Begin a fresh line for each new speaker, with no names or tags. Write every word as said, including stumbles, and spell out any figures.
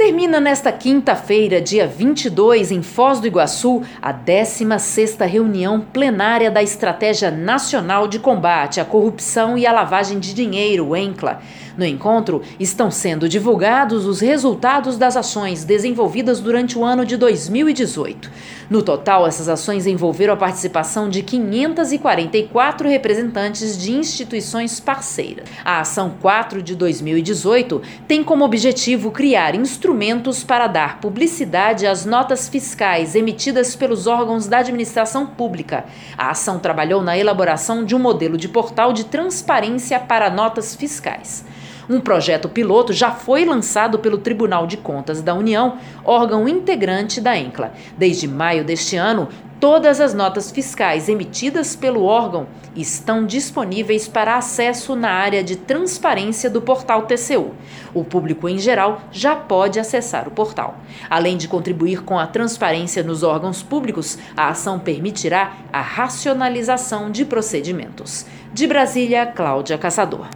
Termina nesta quinta-feira, dia vinte e dois, em Foz do Iguaçu, a décima sexta reunião plenária da Estratégia Nacional de Combate à Corrupção e à Lavagem de Dinheiro, o ENCLA. No encontro, estão sendo divulgados os resultados das ações desenvolvidas durante o ano de dois mil e dezoito. No total, essas ações envolveram a participação de quinhentos e quarenta e quatro representantes de instituições parceiras. A Ação quatro de dois mil e dezoito tem como objetivo criar instrumentos para dar publicidade às notas fiscais emitidas pelos órgãos da administração pública. A ação trabalhou na elaboração de um modelo de portal de transparência para notas fiscais. Um projeto piloto já foi lançado pelo Tribunal de Contas da União, órgão integrante da ENCLA. Desde maio deste ano, todas as notas fiscais emitidas pelo órgão estão disponíveis para acesso na área de transparência do portal T C U. O público em geral já pode acessar o portal. Além de contribuir com a transparência nos órgãos públicos, a ação permitirá a racionalização de procedimentos. De Brasília, Cláudia Caçador.